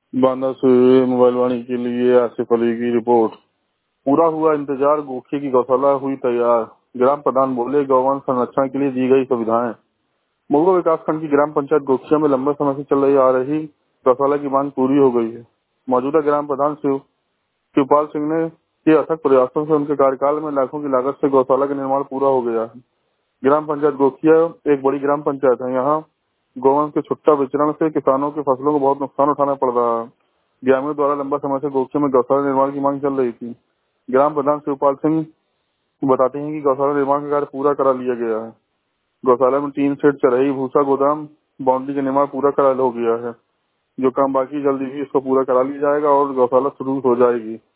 बांदा से मोबाइल वाणी के लिए आसिफ अली की रिपोर्ट। पूरा हुआ इंतजार, गोखी की गौशाला हुई तैयार। ग्राम प्रधान बोले, गौवंश संरक्षण के लिए दी गई सुविधाएं। मुगलो विकास खंड की ग्राम पंचायत गोखिया में लंबे समय से चल रही आ रही गौशाला की मांग पूरी हो गई है। मौजूदा ग्राम प्रधान शिवपाल सिंह ने के अथक प्रयासों से उनके कार्यकाल में लाखों की लागत से गौशाला का निर्माण पूरा हो गया है। ग्राम पंचायत गोखिया एक बड़ी ग्राम पंचायत है। यहाँ गोवंश के छुट्टा विचरण से किसानों की फसलों को बहुत नुकसान उठाना पड़ रहा है। ग्रामीणों द्वारा लंबा समय से गोखिया में गौशाला निर्माण की मांग चल रही थी। ग्राम प्रधान शिवपाल सिंह बताते हैं कि गौशाला निर्माण का कार्य पूरा करा लिया गया है। गौशाला में टीन शेड, चरही, भूसा गोदाम, बाउंड्री का निर्माण पूरा करा हो गया है। जो काम बाकी जल्दी ही इसको पूरा करा लिया जाएगा और गौशाला शुरू हो जाएगी।